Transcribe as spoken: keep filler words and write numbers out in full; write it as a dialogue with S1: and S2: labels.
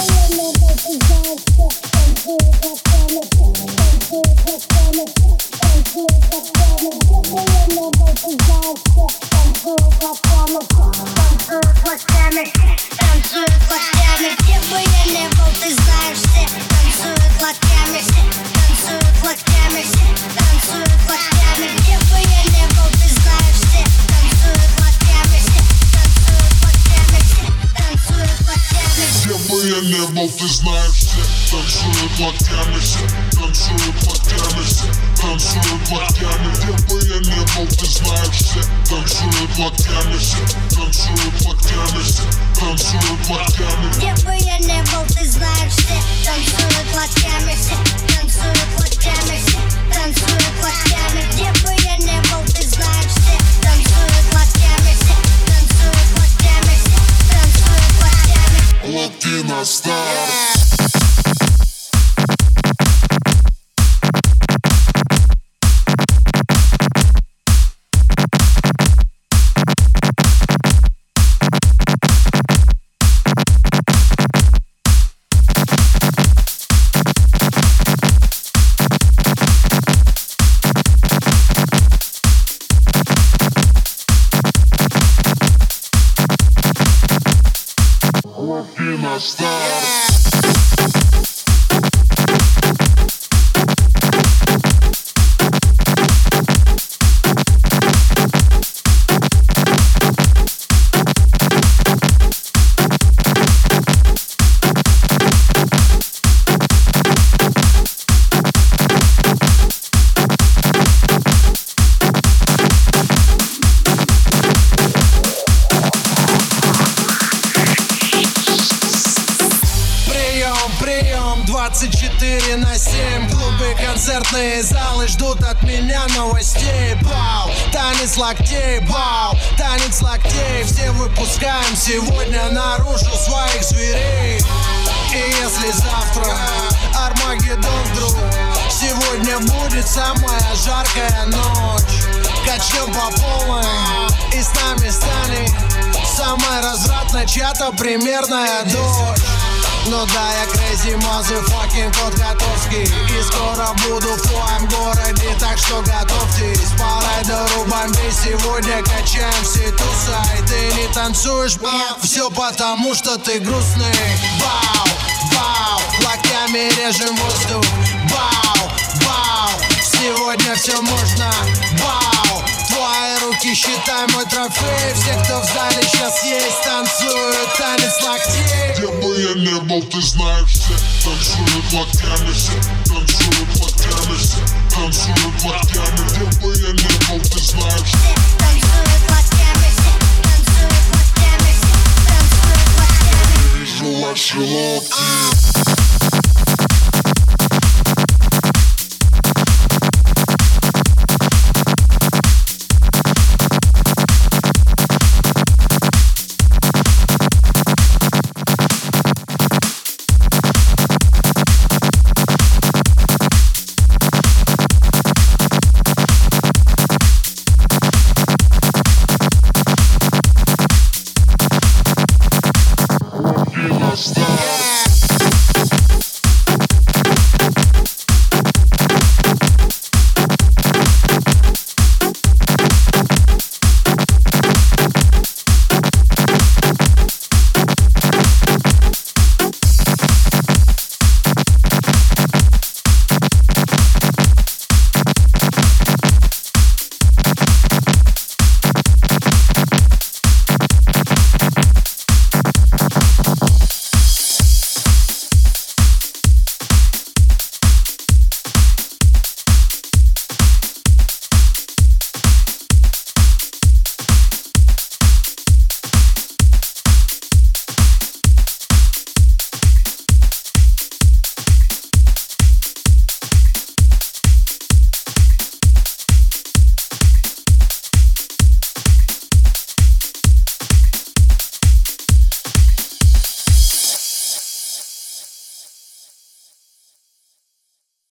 S1: Ты знаешь, все танцуют локтями, все танцуют локтями, все танцуют локтями. Где бы я не был, ты знаешь, все танцуют локтями, все танцуют локтями, все танцуют локтями.
S2: Где бы я не был, ты знаешь, все танцуют локтями, все танцуют локтями, все танцуют локтями. Где бы я не был, ты знаешь, все танцуют локтями, все танцуют локтями, все танцуют локтями.
S1: Локти на старт. Локти на старт.
S3: двадцать четыре на семь. Клубы, концертные залы ждут от меня новостей. Бау, танец локтей, бау, танец локтей. Все выпускаем сегодня наружу своих зверей. И если завтра Армагеддон вдруг, сегодня будет самая жаркая ночь. Качнем по полной, и с нами станет самая развратная чья-то примерная дочь. Ну да, я crazy motherfucking кот Котовский, и скоро буду в твоем городе, так что готовьтесь. По райдеру бомбей сегодня качаем все туса. И ты не танцуешь, а все потому, что ты грустный. Бау, бау, локтями режем воздух. Бау, бау, сегодня все можно. Бау, твои руки считай мой трофей. Все, кто в зале сейчас есть, танцуют танец локтей.
S1: Где бы я не был, ты знаешь, все танцуют локтями, все танцуют локтями, все танцуют локтями. Где бы я не был, ты знаешь,
S2: все танцуют локтями, все танцуют локтями, все танцуют локтями.
S1: Вижу ваши локти. Stop.